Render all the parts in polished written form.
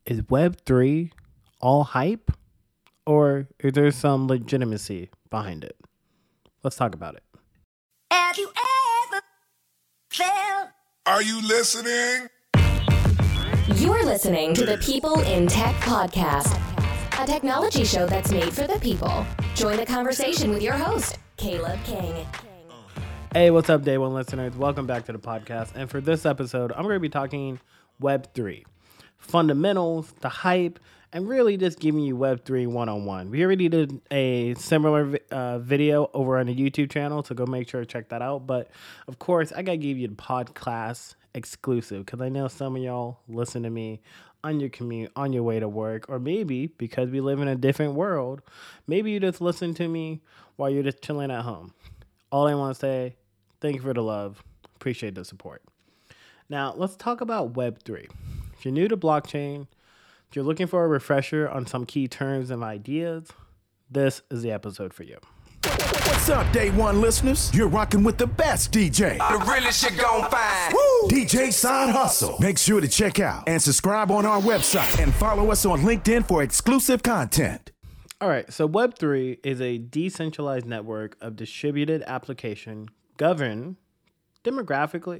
Is Web3 all hype or is there some legitimacy behind it? Let's talk about it. Have you ever felt? Are you listening? You're listening to the People in Tech Podcast, a technology show that's made for the people. Join the conversation with your host, Caleb King. Hey, what's up, Day One listeners? Welcome back to the podcast. And for this episode, I'm going to be talking Web3, fundamentals, the hype, and really just giving you Web3 101. We already did a similar video over on the YouTube channel, so go make sure to check that out. But of course, I got to give you the podcast exclusive because I know some of y'all listen to me on your commute, on your way to work, or maybe because we live in a different world, maybe you just listen to me while you're just chilling at home. All I want to say, thank you for the love. Appreciate the support. Now, let's talk about Web3. If you're new to blockchain, if you're looking for a refresher on some key terms and ideas, this is the episode for you. What's up, Day One listeners? You're rocking with the best DJ. The realest shit gon' find. Woo! DJ Side Hustle. Make sure to check out and subscribe on our website and follow us on LinkedIn for exclusive content. All right, so Web3 is a decentralized network of distributed application governed democratically,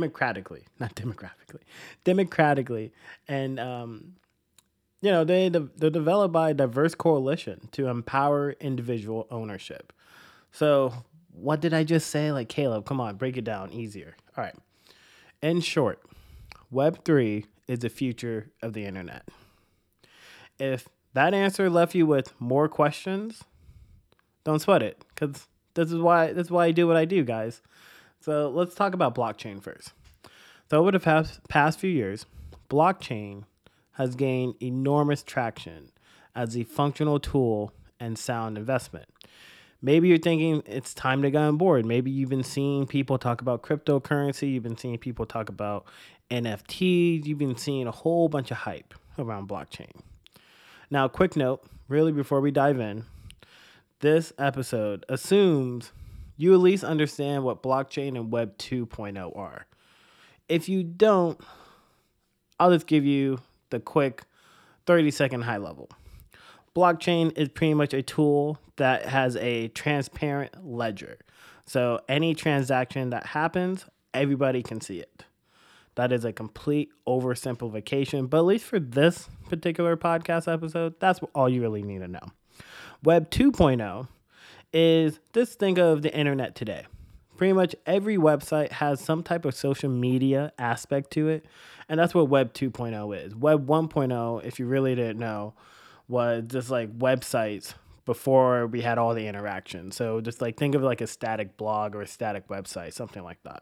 and they're developed by a diverse coalition to empower individual ownership. So what did I just say? Like, Caleb, come on, break it down easier. All right. In short, Web3 is the future of the internet. If that answer left you with more questions, don't sweat it, because this is why I do what I do, guys. So let's talk about blockchain first. So over the past few years, blockchain has gained enormous traction as a functional tool and sound investment. Maybe you're thinking it's time to get on board. Maybe you've been seeing people talk about cryptocurrency. You've been seeing people talk about NFTs. You've been seeing a whole bunch of hype around blockchain. Now, quick note, really before we dive in, this episode assumes you at least understand what blockchain and Web 2.0 are. If you don't, I'll just give you the quick 30-second high level. Blockchain is pretty much a tool that has a transparent ledger. So any transaction that happens, everybody can see it. That is a complete oversimplification, but at least for this particular podcast episode, that's all you really need to know. Web 2.0 is, just think of the internet today. Pretty much every website has some type of social media aspect to it, and that's what Web 2.0 is. Web 1.0, if you really didn't know, was just like websites before we had all the interaction. So just like think of it like a static blog or a static website, something like that.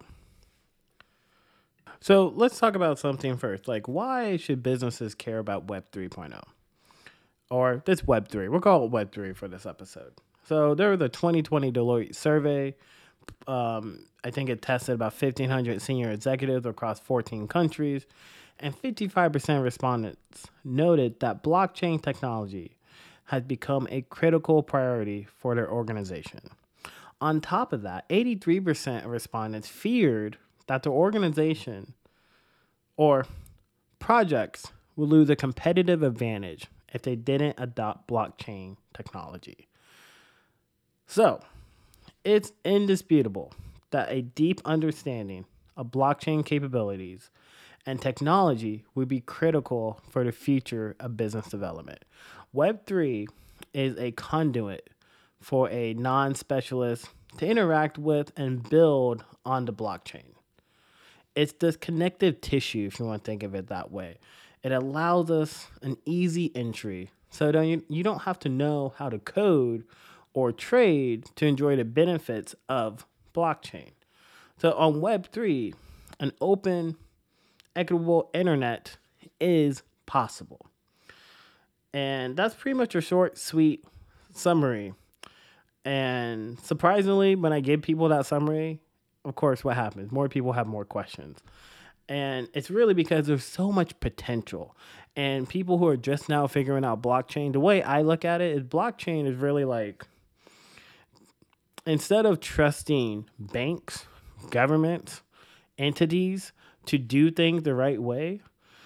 So let's talk about something first. Like, why should businesses care about Web 3.0? Or this Web 3. We'll call it Web 3 for this episode. So there was a 2020 Deloitte survey. I think it tested about 1,500 senior executives across 14 countries. And 55% of respondents noted that blockchain technology has become a critical priority for their organization. On top of that, 83% of respondents feared that the organization or projects would lose a competitive advantage if they didn't adopt blockchain technology. So, it's indisputable that a deep understanding of blockchain capabilities and technology would be critical for the future of business development. Web3 is a conduit for a non-specialist to interact with and build on the blockchain. It's this connective tissue, if you want to think of it that way. It allows us an easy entry so that you don't have to know how to code or trade to enjoy the benefits of blockchain. So on Web3, an open, equitable internet is possible. And that's pretty much a short, sweet summary. And surprisingly, when I give people that summary, of course, what happens? More people have more questions. And it's really because there's so much potential. And people who are just now figuring out blockchain, the way I look at it is blockchain is really like, instead of trusting banks, governments, entities to do things the right way,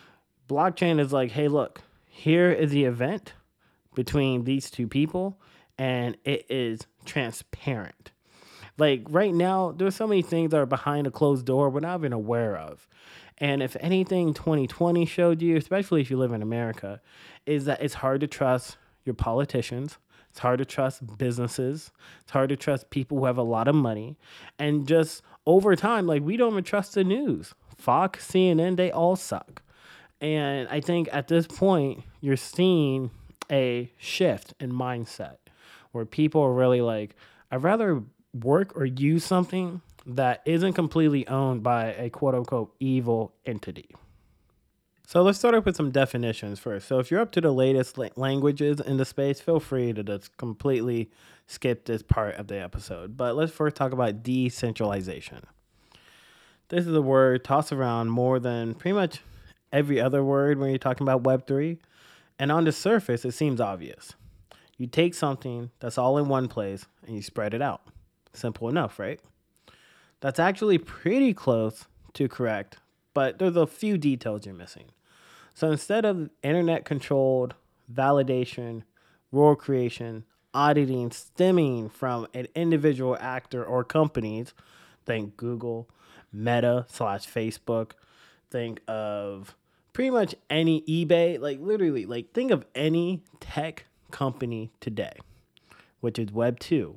Blockchain is like, hey, look, here is the event between these two people, and it is transparent. Like right now, there's so many things that are behind a closed door we're not even aware of. And if anything 2020 showed you, especially if you live in America, is that it's hard to trust your politicians. It's hard to trust businesses. It's hard to trust people who have a lot of money. And just over time, like we don't even trust the news. Fox, CNN, they all suck. And I think at this point, you're seeing a shift in mindset where people are really like, I'd rather work or use something that isn't completely owned by a quote unquote evil entity. So let's start off with some definitions first. So if you're up to the latest languages in the space, feel free to just completely skip this part of the episode. But let's first talk about decentralization. This is a word tossed around more than pretty much every other word when you're talking about Web3. And on the surface, it seems obvious. You take something that's all in one place and you spread it out. Simple enough, right? That's actually pretty close to correct, but there's a few details you're missing. So instead of internet-controlled validation, rule creation, auditing stemming from an individual actor or companies, think Google, Meta / Facebook, think of pretty much any eBay, like literally, like think of any tech company today, which is Web 2.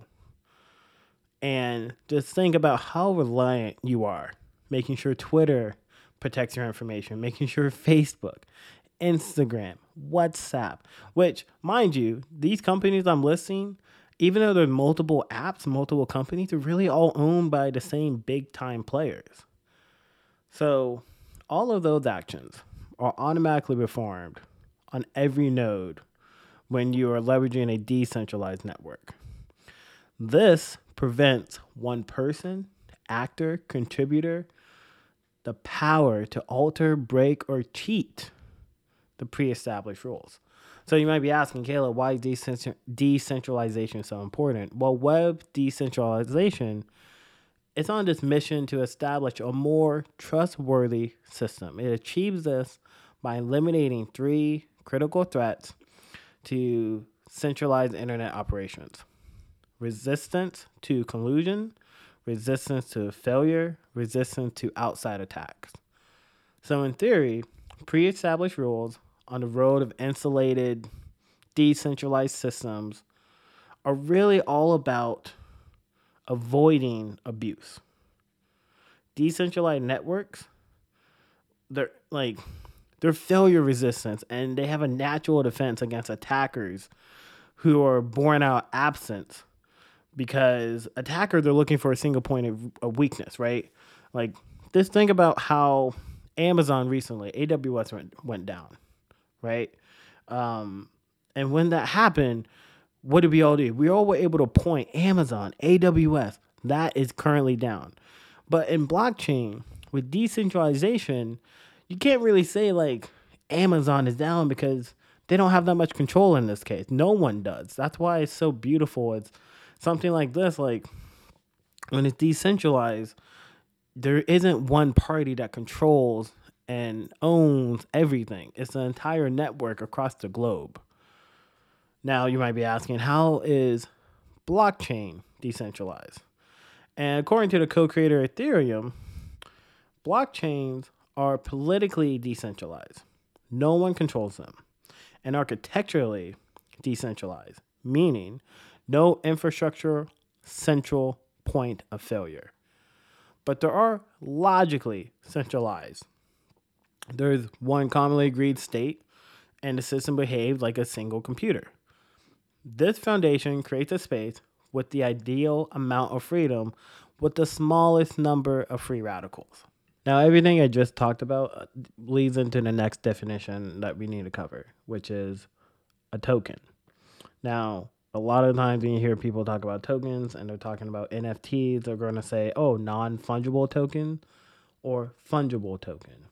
And just think about how reliant you are, making sure Twitter protects your information, making sure Facebook, Instagram, WhatsApp, which, mind you, these companies I'm listing, even though there are multiple apps, multiple companies, are really all owned by the same big time players. So all of those actions are automatically performed on every node when you are leveraging a decentralized network. This prevents one person, actor, contributor, the power to alter, break, or cheat the pre-established rules. So you might be asking, Caleb, why is decentralization so important? Well, web decentralization is on this mission to establish a more trustworthy system. It achieves this by eliminating 3 critical threats to centralized internet operations: resistance to collusion, resistance to failure, resistance to outside attacks. So in theory, pre-established rules on the road of insulated, decentralized systems are really all about avoiding abuse. Decentralized networks, they're failure resistant, and they have a natural defense against attackers who are born out absent, because attackers are looking for a single point of weakness, right? Like, just think about how Amazon recently, AWS went down, right? And when that happened, what did we all do? We all were able to point Amazon, AWS, that is currently down. But in blockchain, with decentralization, you can't really say like Amazon is down because they don't have that much control in this case. No one does. That's why it's so beautiful. It's something like this, like when it's decentralized, there isn't one party that controls and owns everything. It's an entire network across the globe. Now you might be asking, how is blockchain decentralized? And according to the co-creator Ethereum, blockchains are politically decentralized. No one controls them. And architecturally decentralized, meaning no infrastructure central point of failure. But there are logically centralized. There's one commonly agreed state, and the system behaves like a single computer. This foundation creates a space with the ideal amount of freedom with the smallest number of free radicals. Now, everything I just talked about leads into the next definition that we need to cover, which is a token. Now, a lot of times when you hear people talk about tokens and they're talking about NFTs, they're going to say, oh, non-fungible token or fungible token.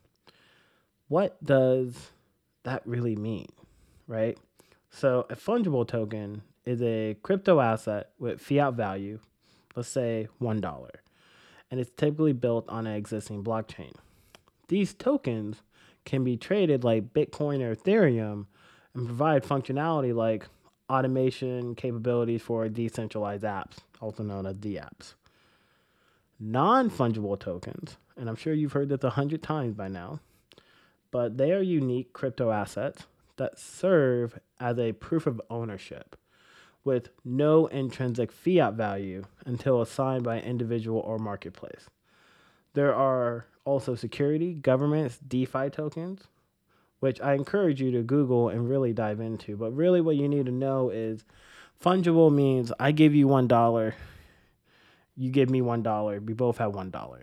What does that really mean, right? So a fungible token is a crypto asset with fiat value, let's say $1, and it's typically built on an existing blockchain. These tokens can be traded like Bitcoin or Ethereum and provide functionality like automation capabilities for decentralized apps, also known as DApps. Non-fungible tokens, and I'm sure you've heard this 100 times by now, but they are unique crypto assets that serve as a proof of ownership with no intrinsic fiat value until assigned by an individual or marketplace. There are also security, governance, DeFi tokens, which I encourage you to Google and really dive into. But really what you need to know is fungible means I give you $1, you give me $1, we both have $1.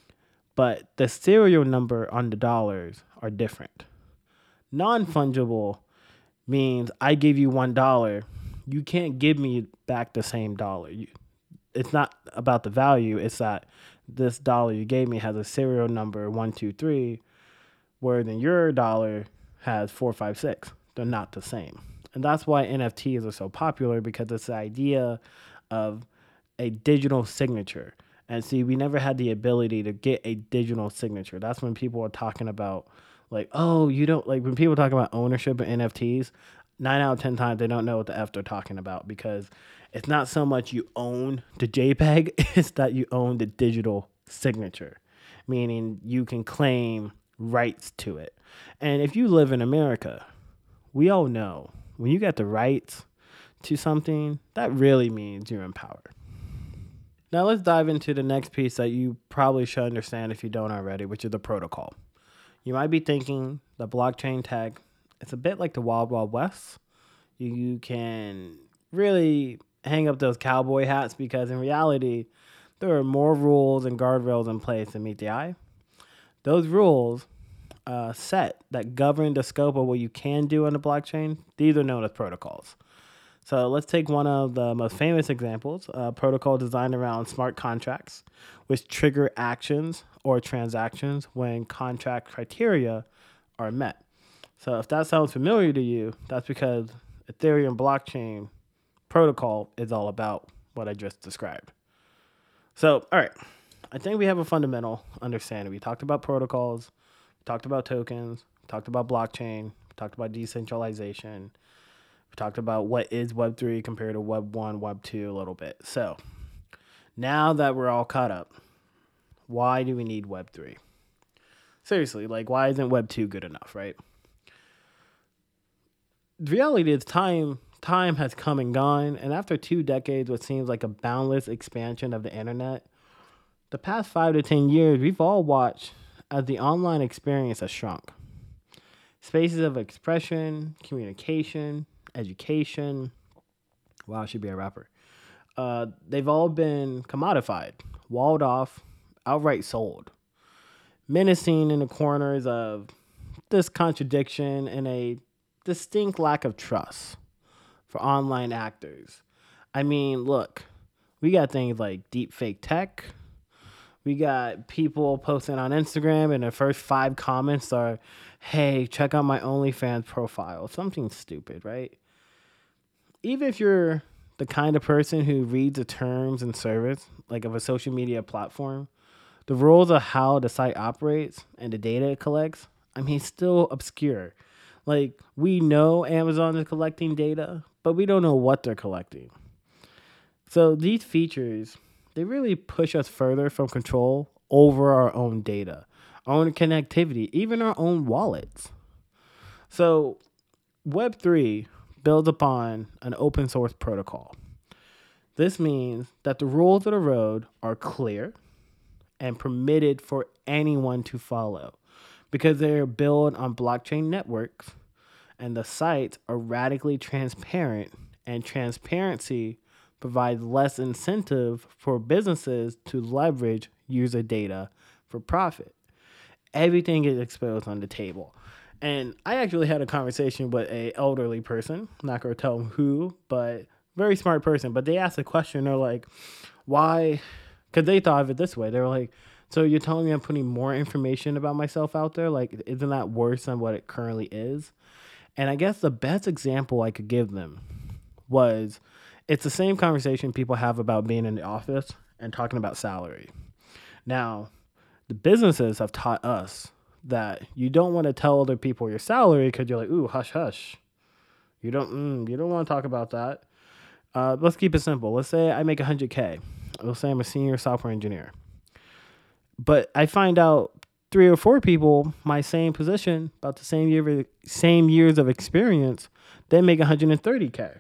But the serial number on the dollars are different. Non-fungible means I give you $1, you can't give me back the same dollar. It's not about the value, it's that this dollar you gave me has a serial number 123, whereas your dollar has 456. They're not the same. And that's why NFTs are so popular, because it's the idea of a digital signature. And see, we never had the ability to get a digital signature. That's when people are talking about like, oh, you don't like when people talk about ownership of NFTs, 9 out of 10 times they don't know what the F they're talking about, because it's not so much you own the JPEG, it's that you own the digital signature, meaning you can claim rights to it. And if you live in America, we all know when you get the rights to something, that really means you're in power. Now let's dive into the next piece that you probably should understand if you don't already, which is the protocol. You might be thinking the blockchain tech, it's a bit like the Wild Wild West. You can really hang up those cowboy hats, because in reality, there are more rules and guardrails in place to meet the eye. Those rules set that govern the scope of what you can do on the blockchain. These are known as protocols. So let's take one of the most famous examples, a protocol designed around smart contracts, which trigger actions or transactions when contract criteria are met. So if that sounds familiar to you, that's because Ethereum blockchain protocol is all about what I just described. So, all right, I think we have a fundamental understanding. We talked about protocols, we talked about tokens, we talked about blockchain, we talked about decentralization, we talked about what is Web3 compared to Web 1, Web 2 a little bit. So now that we're all caught up, why do we need Web 3? Seriously, like, why isn't Web 2 good enough, right? The reality is time has come and gone, and after 2 decades, what seems like a boundless expansion of the internet, the past 5 to 10 years, we've all watched as the online experience has shrunk. Spaces of expression, communication, education, wow, I should be a rapper. They've all been commodified, walled off, outright sold, menacing in the corners of this contradiction and a distinct lack of trust for online actors. I mean, look, we got things like deep fake tech. We got people posting on Instagram and the first 5 comments are, hey, check out my OnlyFans profile. Something stupid, right? Even if you're the kind of person who reads the terms and service, like of a social media platform, the rules of how the site operates and the data it collects, I mean, still obscure. Like, we know Amazon is collecting data, but we don't know what they're collecting. So these features, they really push us further from control over our own data, our own connectivity, even our own wallets. So Web3 builds upon an open source protocol. This means that the rules of the road are clear and permitted for anyone to follow, because they're built on blockchain networks and the sites are radically transparent, and transparency provides less incentive for businesses to leverage user data for profit. Everything is exposed on the table. And I actually had a conversation with an elderly person, I'm not going to tell them who, but very smart person. But they asked a question, they're like, why? Because they thought of it this way. They were like, so you're telling me I'm putting more information about myself out there? Like, isn't that worse than what it currently is? And I guess the best example I could give them was, it's the same conversation people have about being in the office and talking about salary. Now, the businesses have taught us that you don't want to tell other people your salary because you're like, ooh, hush, hush. You don't want to talk about that. Let's keep it simple. Let's say I make 100K. Let's say I'm a senior software engineer. But I find out 3 or 4 people, my same position, about the same years of experience, they make 130K.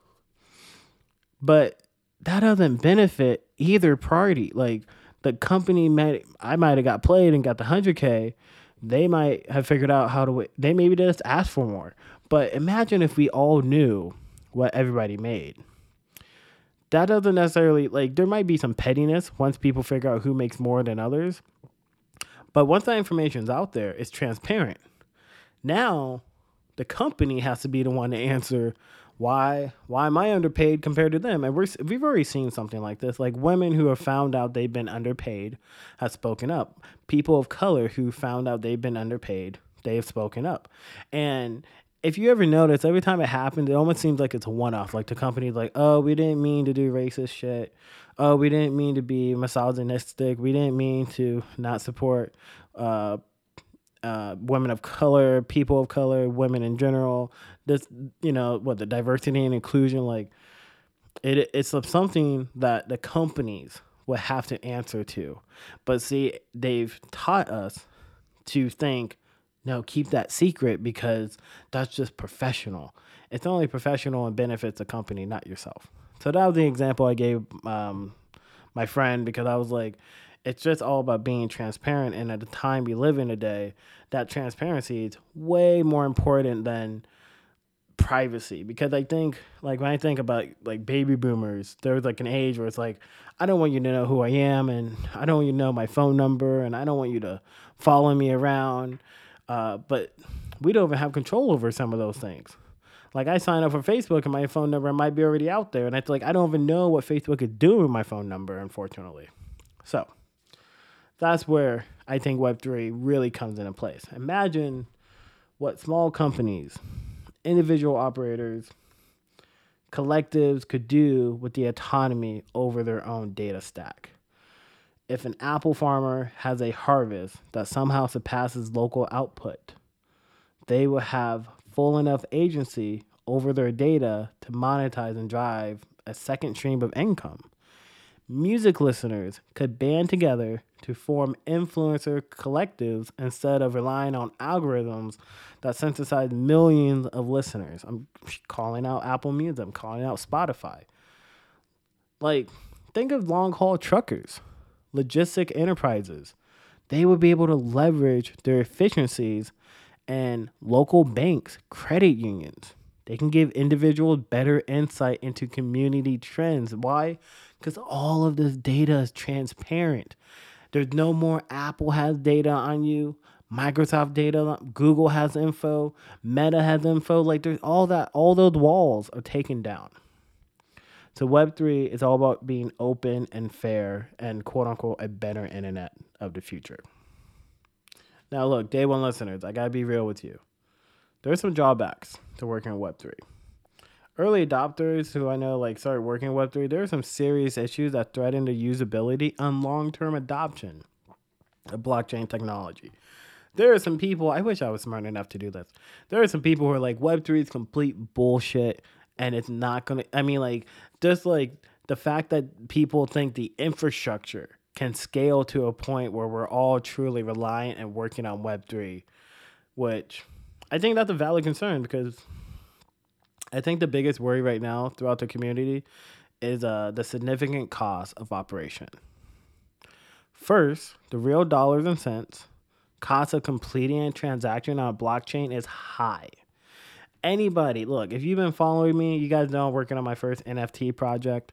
But that doesn't benefit either party. Like the company I might have got played and got the 100K. They might have figured out how to. They maybe just asked for more. But imagine if we all knew what everybody made. That doesn't necessarily, like, there might be some pettiness once people figure out who makes more than others. But once that information's out there, it's transparent. Now, the company has to be the one to answer why am I underpaid compared to them? And we've already seen something like this. Like women who have found out they've been underpaid have spoken up. People of color who found out they've been underpaid, they have spoken up. And if you ever notice, every time it happens, it almost seems like it's a one-off. Like the company's like, oh, we didn't mean to do racist shit. Oh, we didn't mean to be misogynistic. We didn't mean to not support women of color, people of color, women in general. This, the diversity and inclusion, like it's something that the companies will have to answer to. But see, they've taught us to think, no, keep that secret because that's just professional. It's only professional and benefits the company, not yourself. So that was the example I gave my friend, because I was like, it's just all about being transparent. And at the time we live in today, that transparency is way more important than privacy. Because I think, like, when I think about like baby boomers, there was like an age where it's like, I don't want you to know who I am, and I don't want you to know my phone number, and I don't want you to follow me around. But we don't even have control over some of those things. Like I sign up for Facebook and my phone number might be already out there. And it's like, I don't even know what Facebook is doing with my phone number, unfortunately. So that's where I think Web3 really comes into place. Imagine what small companies, individual operators, collectives could do with the autonomy over their own data stack. If an apple farmer has a harvest that somehow surpasses local output, they will have full enough agency over their data to monetize and drive a second stream of income. Music listeners could band together to form influencer collectives instead of relying on algorithms that synthesize millions of listeners. I'm calling out Apple Music. I'm calling out Spotify. Like, think of long-haul truckers, logistic enterprises. They would be able to leverage their efficiencies, and local banks, credit unions. They can give individuals better insight into community trends. Why? Because all of this data is transparent. There's no more Apple has data on you, Microsoft data, Google has info, Meta has info. Like there's all those walls are taken down. So Web3 is all about being open and fair and quote unquote a better internet of the future. Now look, day one listeners, I gotta be real with you. There's some drawbacks to working in Web3. Early adopters who I know like started working in Web3, there are some serious issues that threaten the usability and long-term adoption of blockchain technology. There are some people, I wish I was smart enough to do this. There are some people who are like, Web3 is complete bullshit and it's not gonna, just like the fact that people think the infrastructure can scale to a point where we're all truly reliant and working on Web3, which I think that's a valid concern, because I think the biggest worry right now throughout the community is the significant cost of operation. First, the real dollars and cents cost of completing a transaction on a blockchain is high. Anybody, look, if you've been following me, you guys know I'm working on my first NFT project,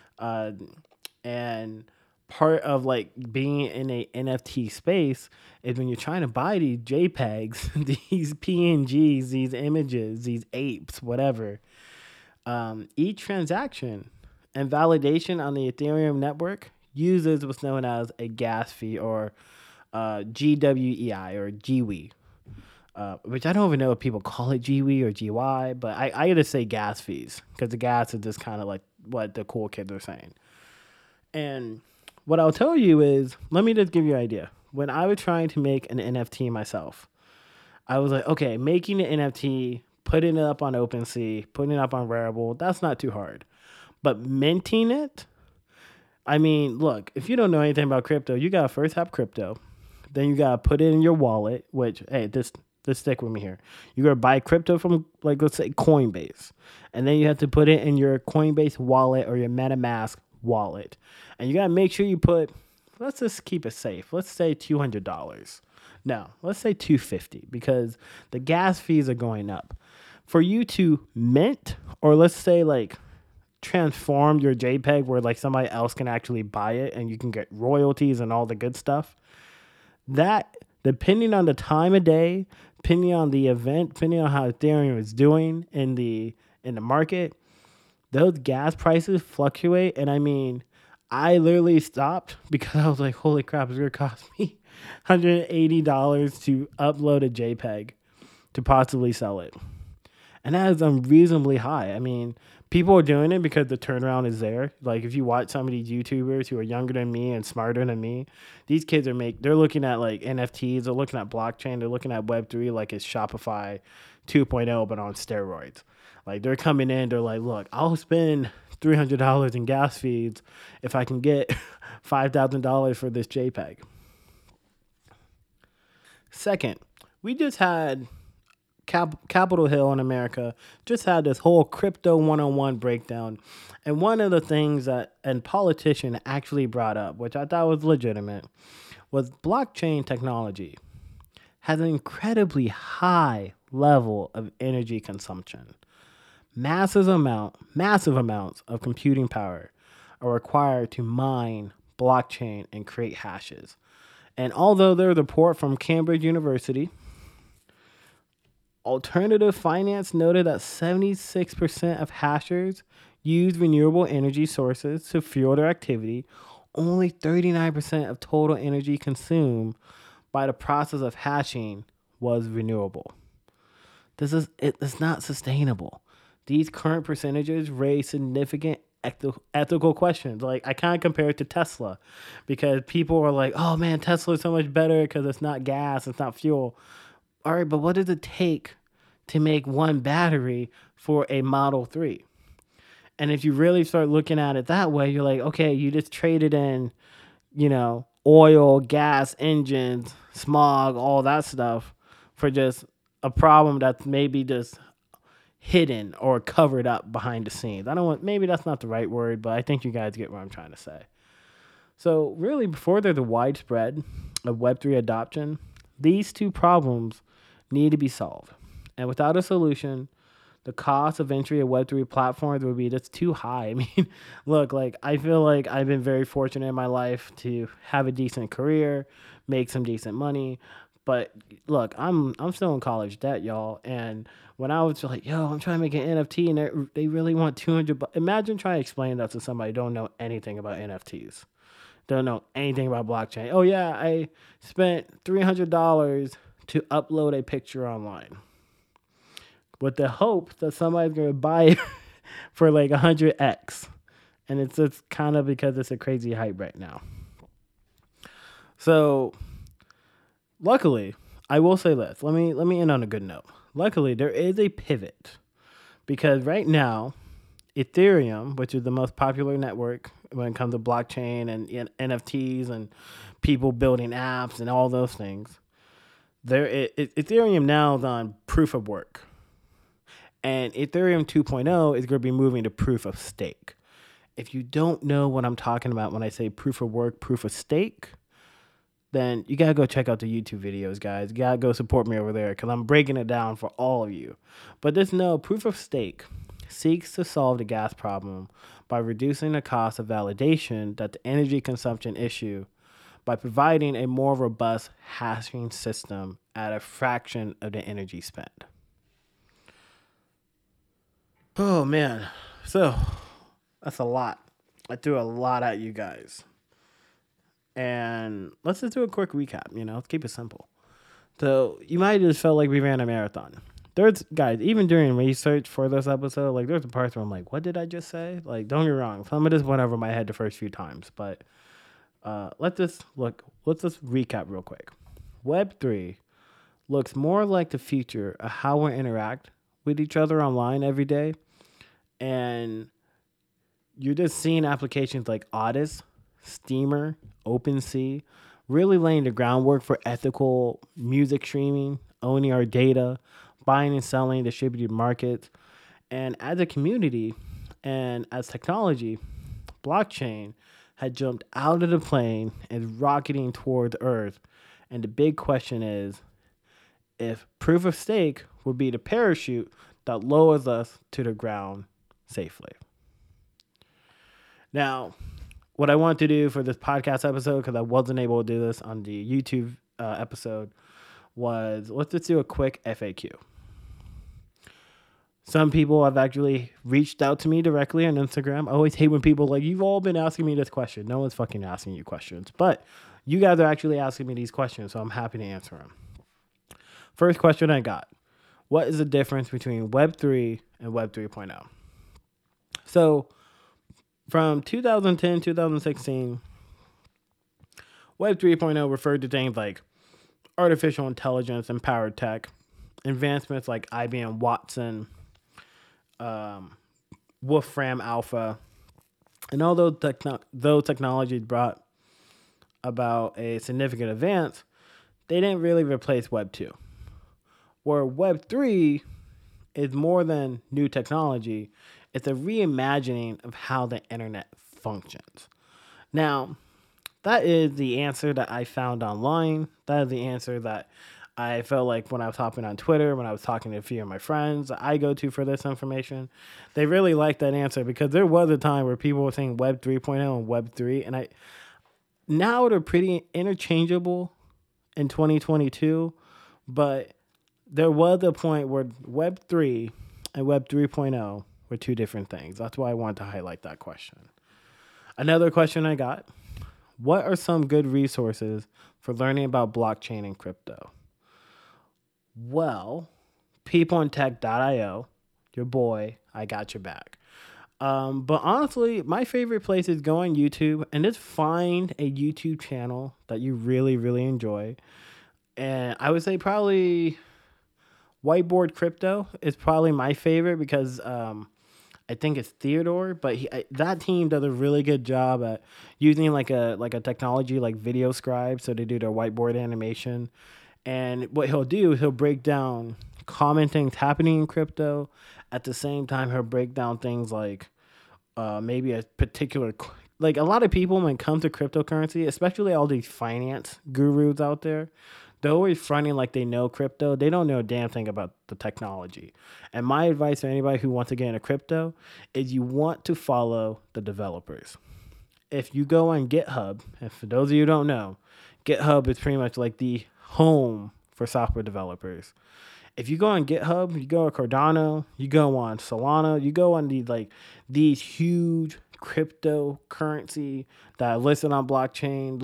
and part of like being in a NFT space is when you're trying to buy these JPEGs, these PNGs, these images, these apes, whatever. Each transaction and validation on the Ethereum network uses what's known as a gas fee, or GWEI or GWE, which I don't even know if people call it GWE or GY, but I gotta say gas fees, because the gas is just kind of like what the cool kids are saying. And what I'll tell you is, let me just give you an idea. when I was trying to make an NFT myself, I was like, okay, making an NFT, putting it up on OpenSea, putting it up on Rarible, that's not too hard. But minting it, I mean, look, if you don't know anything about crypto, you got to first have crypto. Then you got to put it in your wallet, which, hey, this stick with me here. You got to buy crypto from, like, let's say Coinbase. And then you have to put it in your Coinbase wallet or your MetaMask wallet. And you got to make sure you put, let's just keep it safe. Let's say $200. No, let's say $250 because the gas fees are going up. For you to mint, or let's say like transform your JPEG where like somebody else can actually buy it and you can get royalties and all the good stuff, that depending on the time of day, depending on the event, depending on how Ethereum is doing in the market, those gas prices fluctuate. And I mean, I literally stopped because I was like, holy crap, it's going to cost me $180 to upload a JPEG to possibly sell it. And that is unreasonably high. I mean, people are doing it because the turnaround is there. Like if you watch some of these YouTubers who are younger than me and smarter than me, these kids they're looking at like NFTs, they're looking at blockchain, they're looking at Web3 like it's Shopify 2.0 but on steroids. Like they're coming in, they're like, look, I'll spend $300 in gas fees if I can get $5,000 for this JPEG. Second, we just had Capitol Hill in America just had this whole crypto 101 breakdown. And one of the things that a politician actually brought up, which I thought was legitimate, was blockchain technology has an incredibly high level of energy consumption. Massive amounts of computing power are required to mine blockchain and create hashes. And although there's a report from Cambridge University, Alternative Finance noted that 76% of hashers use renewable energy sources to fuel their activity. Only 39% of total energy consumed by the process of hashing was renewable. It's not sustainable. These current percentages raise significant ethical questions. Like I kind of compare it to Tesla because people are like, oh man, Tesla is so much better because it's not gas, it's not fuel. All right, but what does it take to make one battery for a Model 3? And if you really start looking at it that way, you're like, okay, you just traded in, oil, gas, engines, smog, all that stuff for just a problem that's maybe just hidden or covered up behind the scenes. Maybe that's not the right word, but I think you guys get what I'm trying to say. So really, before there's a widespread of Web3 adoption, these two problems need to be solved. And without a solution, the cost of entry of Web3 platforms would be just too high. I mean, look, like I feel like I've been very fortunate in my life to have a decent career, make some decent money. But look, I'm still in college debt, y'all. And when I was like, yo, I'm trying to make an NFT and they really want $200. Imagine trying to explain that to somebody who don't know anything about NFTs. Don't know anything about blockchain. Oh yeah, I spent $300 to upload a picture online with the hope that somebody's going to buy it for like 100x. And it's just kind of because it's a crazy hype right now. So luckily, I will say this. Let me end on a good note. Luckily, there is a pivot because right now, Ethereum, which is the most popular network when it comes to blockchain and NFTs and people building apps and all those things, Ethereum now is on proof of work. And Ethereum 2.0 is going to be moving to proof of stake. If you don't know what I'm talking about when I say proof of work, proof of stake, then you got to go check out the YouTube videos, guys. You got to go support me over there because I'm breaking it down for all of you. But just know, proof of stake seeks to solve the gas problem by reducing the cost of validation that the energy consumption issue by providing a more robust hashing system at a fraction of the energy spent. Oh, man. So, that's a lot. I threw a lot at you guys. And let's just do a quick recap, let's keep it simple. So you might have just felt like we ran a marathon. Guys, even during research for this episode, like there's the parts where I'm like, what did I just say? Like, don't get me wrong. Some of this went over my head the first few times, but let's just recap real quick. Web3 looks more like the future of how we interact with each other online every day. And you're just seeing applications like Otis, Steamer, OpenSea, really laying the groundwork for ethical music streaming, owning our data, buying and selling distributed markets. And as a community and as technology, blockchain had jumped out of the plane and is rocketing towards Earth. And the big question is if proof of stake would be the parachute that lowers us to the ground safely. Now, what I want to do for this podcast episode, because I wasn't able to do this on the YouTube episode, was let's just do a quick FAQ. Some people have actually reached out to me directly on Instagram. I always hate when people are like, you've all been asking me this question. No one's fucking asking you questions. But you guys are actually asking me these questions, so I'm happy to answer them. First question I got. What is the difference between Web3 and Web 3.0? So from 2010, 2016, Web 3.0 referred to things like artificial intelligence, empowered tech, advancements like IBM Watson, Wolfram Alpha, and all those technologies brought about a significant advance, they didn't really replace Web 2. Where Web 3 is more than new technology, it's a reimagining of how the internet functions. Now, that is the answer that I found online. That is the answer that I felt like when I was hopping on Twitter, when I was talking to a few of my friends that I go to for this information, they really liked that answer because there was a time where people were saying Web 3.0 and Web 3, and now they're pretty interchangeable in 2022, but there was a point where Web 3 and Web 3.0 were two different things. That's why I wanted to highlight that question. Another question I got, what are some good resources for learning about blockchain and crypto? Well, peopleintech.io, your boy, I got your back. But honestly, my favorite place is go on YouTube and just find a YouTube channel that you really, really enjoy. And I would say probably Whiteboard Crypto is probably my favorite because I think it's Theodore, but that team does a really good job at using like a technology like Video Scribe, so they do their whiteboard animation. And what he'll do, he'll break down common things happening in crypto. At the same time, he'll break down things like maybe a particular, like a lot of people when it comes to cryptocurrency, especially all these finance gurus out there, they're always fronting like they know crypto. They don't know a damn thing about the technology. And my advice to anybody who wants to get into crypto is you want to follow the developers. If you go on GitHub, and for those of you who don't know, GitHub is pretty much like the home for software developers. If you go on GitHub, you go on Cardano, you go on Solana, you go on these huge cryptocurrency that are listed on blockchain,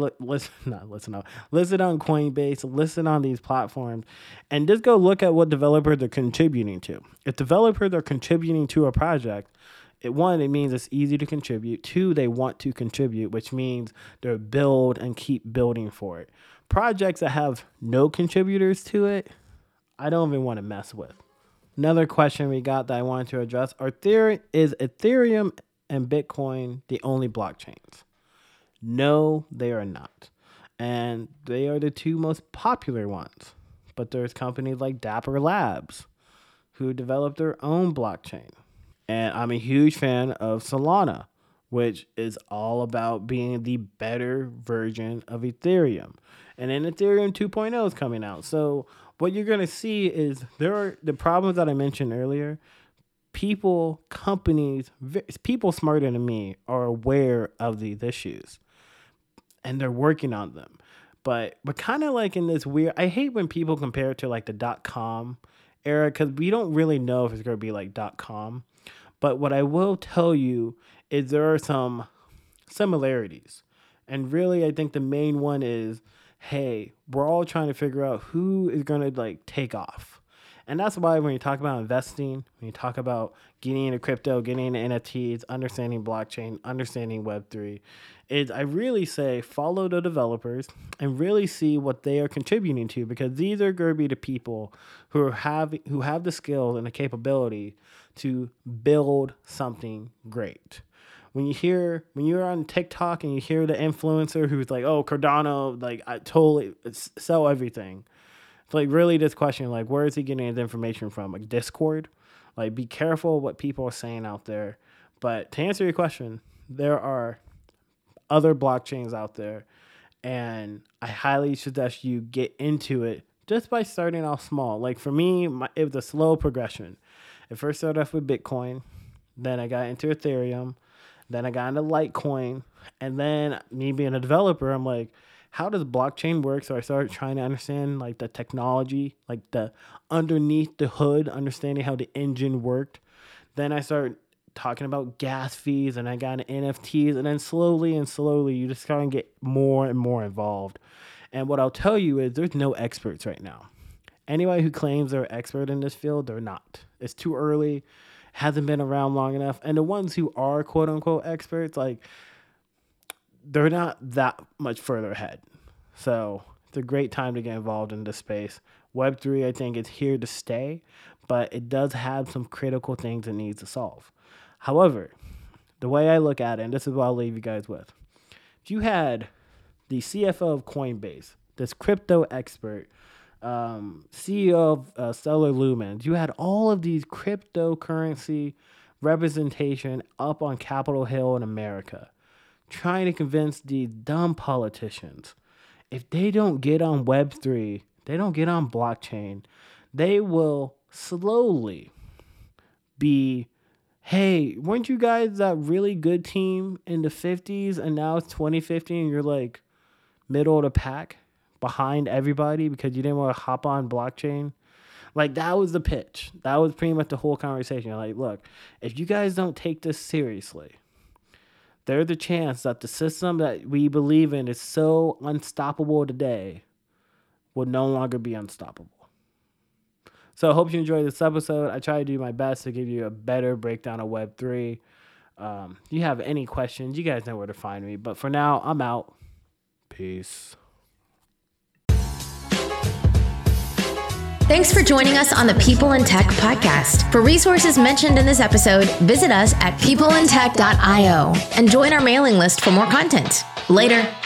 listed on Coinbase, listed on these platforms, and just go look at what developers are contributing to. If developers are contributing to a project, it means it's easy to contribute. Two, they want to contribute, which means they'll build and keep building for it. Projects that have no contributors to it, I don't even want to mess with. Another question we got that I wanted to address, is Ethereum and Bitcoin the only blockchains? No, they are not. And they are the two most popular ones. But there's companies like Dapper Labs who develop their own blockchain. And I'm a huge fan of Solana, which is all about being the better version of Ethereum. And then Ethereum 2.0 is coming out. So what you're going to see is there are the problems that I mentioned earlier. People, companies, people smarter than me are aware of these issues. And they're working on them. But kind of like in this weird, I hate when people compare it to like the .com era because we don't really know if it's going to be like .com. But what I will tell you is there are some similarities. And really, I think the main one is, hey, we're all trying to figure out who is going to like take off. And that's why when you talk about investing, when you talk about getting into crypto, getting into NFTs, understanding blockchain, understanding Web3, I really say follow the developers and really see what they are contributing to, because these are going to be the people who have the skills and the capability to build something great. When you're on TikTok and you hear the influencer who's like, oh, Cardano, like I totally sell everything. It's like really this question, like where is he getting his information from? Like Discord? Like be careful what people are saying out there. But to answer your question, there are other blockchains out there, and I highly suggest you get into it just by starting off small. Like for me, it was a slow progression. It first started off with Bitcoin, then I got into Ethereum, then I got into Litecoin, and then me being a developer, I'm like, how does blockchain work? So I started trying to understand like the technology, like the underneath the hood, understanding how the engine worked. Then I started talking about gas fees, and I got into NFTs, and then slowly you just kind of get more and more involved. And what I'll tell you is there's no experts right now. Anybody who claims they're an expert in this field, they're not. It's too early. Hasn't been around long enough. And the ones who are quote unquote experts, like they're not that much further ahead. So it's a great time to get involved in this space. Web3, I think, is here to stay, but it does have some critical things it needs to solve. However, the way I look at it, and this is what I'll leave you guys with. If you had the CFO of Coinbase, this crypto expert, CEO of Stellar Lumens, you had all of these cryptocurrency representation up on Capitol Hill in America, trying to convince these dumb politicians. If they don't get on Web3, they don't get on blockchain, they will slowly be, hey, weren't you guys that really good team in the 50s and now it's 2050 and you're like middle of the pack behind everybody because you didn't want to hop on blockchain? Like that was the pitch. That was pretty much the whole conversation. Like, look, if you guys don't take this seriously, there's a chance that the system that we believe in is so unstoppable today will no longer be unstoppable. So I hope you enjoyed this episode. I try to do my best to give you a better breakdown of Web3. If you have any questions, you guys know where to find me. But for now, I'm out. Peace. Thanks for joining us on the People in Tech podcast. For resources mentioned in this episode, visit us at peopleintech.io and join our mailing list for more content. Later.